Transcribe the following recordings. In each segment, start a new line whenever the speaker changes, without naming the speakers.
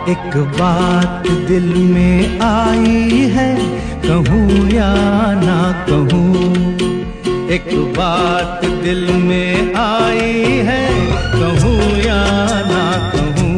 एक बात दिल में आई है, कहूँ या ना कहूँ। एक बात दिल में आई है, कहूँ या ना कहूँ।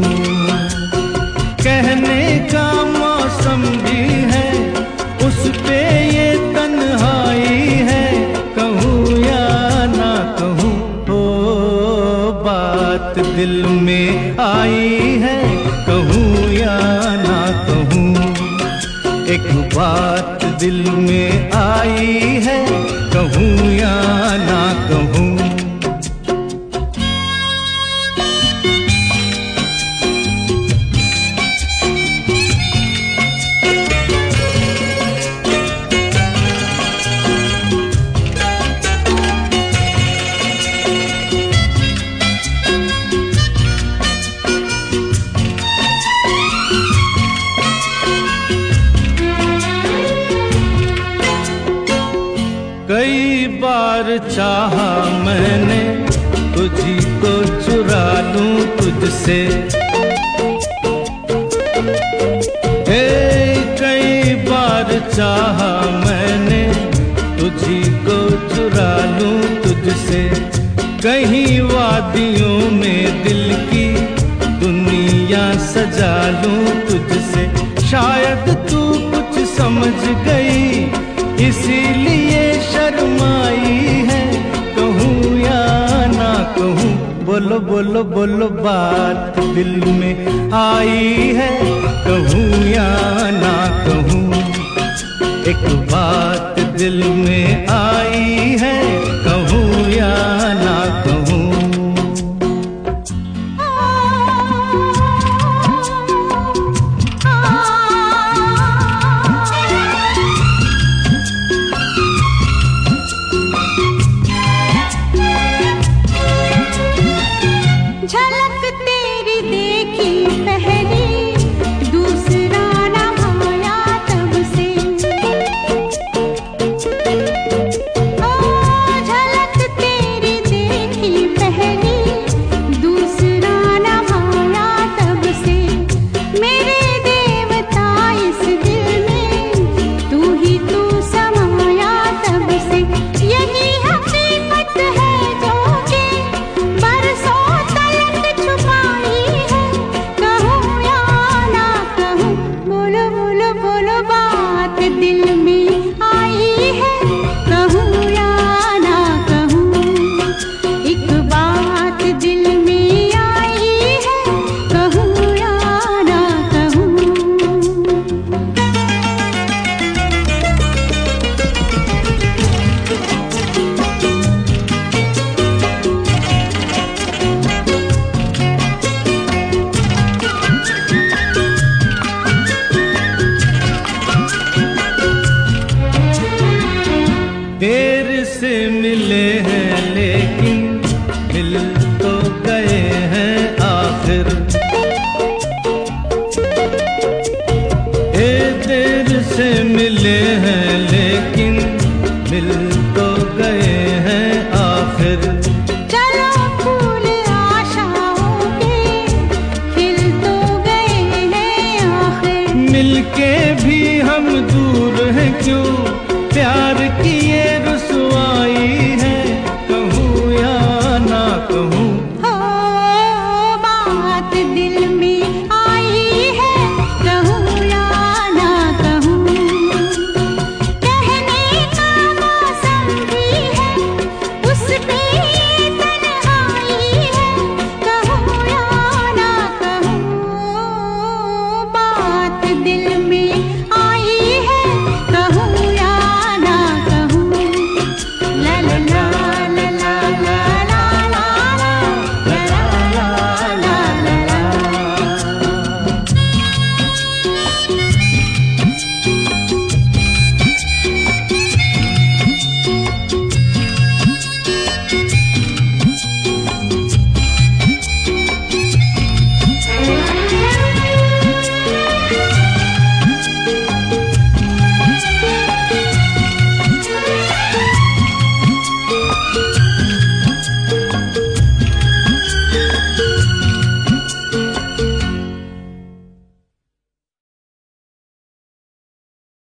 कहने का मौसम भी है, उस पे ये तन्हाई है, कहूँ या ना कहूँ। ओ बात दिल में आई है, कहूँ या ना कहूँ। एक बात दिल में आई है, कहूँ या ना कहूँ। कई बार चाहा मैंने तुझी को चुरा लूं तुझसे, कई बार चाहा मैंने तुझी को चुरा लूं तुझसे। कहीं वादियों में दिल की दुनिया सजा लूं तुझसे। शायद तू कुछ समझ गई, इसीलिए शर्माई है, कहूँ या ना कहूँ। बोलो बोलो बोलो बात दिल में आई है, कहूँ या ना कहूँ। एक बात दिल में आई है, कहूँ या ना कहूँ। देर से मिले हैं लेकिन मिल तो गए हैं आखिर। देर से मिले हैं लेकिन मिल तो गए हैं आखिर।
चलो फूल आशाओं के खिल तो गए हैं आखिर।
मिलके भी हम दूर हैं क्यों,